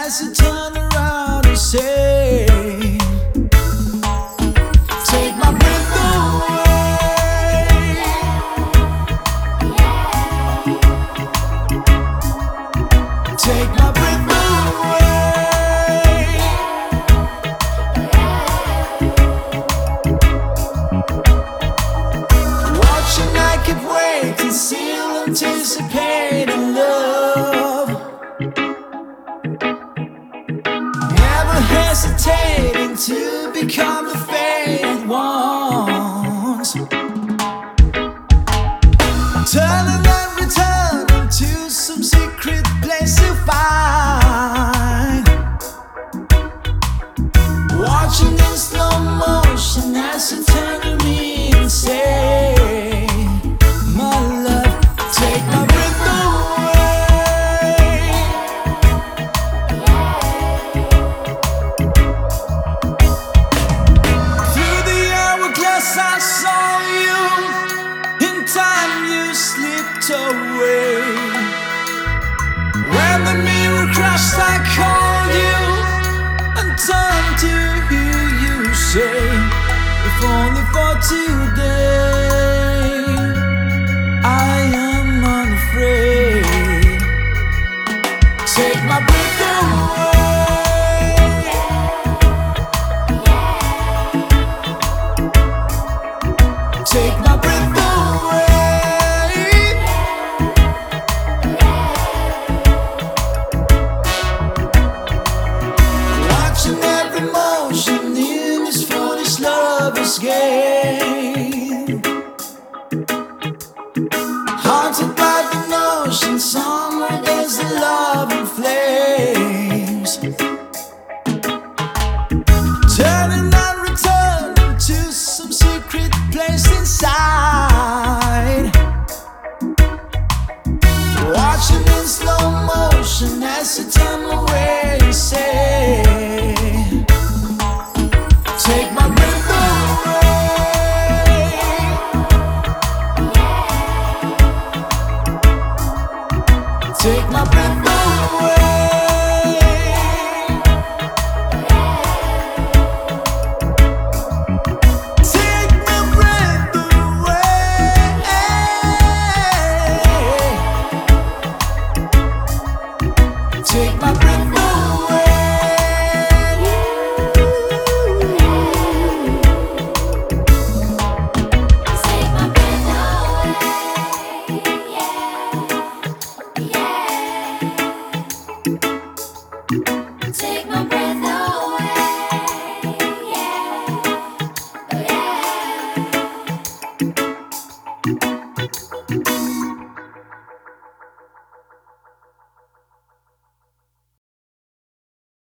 as you turn around and say, take my breath away. Take my breath away. Watching, I keep waiting, still anticipating love. Never hesitating to become the faded ones. Turning and returning to some secret place to find. Watching in slow motion as you turn to me and say, my love, take my breath away. Through the hourglass I saw you. In time you slipped away. When the mirror crashed I called you and turned to hear you say, if only for today, I am unafraid. Take my breath away. Take my breath away. Watching every motion in this foolish lover's game. Haunted by the notion somewhere there's a love in flames. Turning and returning to some secret place inside. Watching in slow motion as you turn away and say, take my breath away. Take my breath away. Take my breath away. Take my breath away. Take my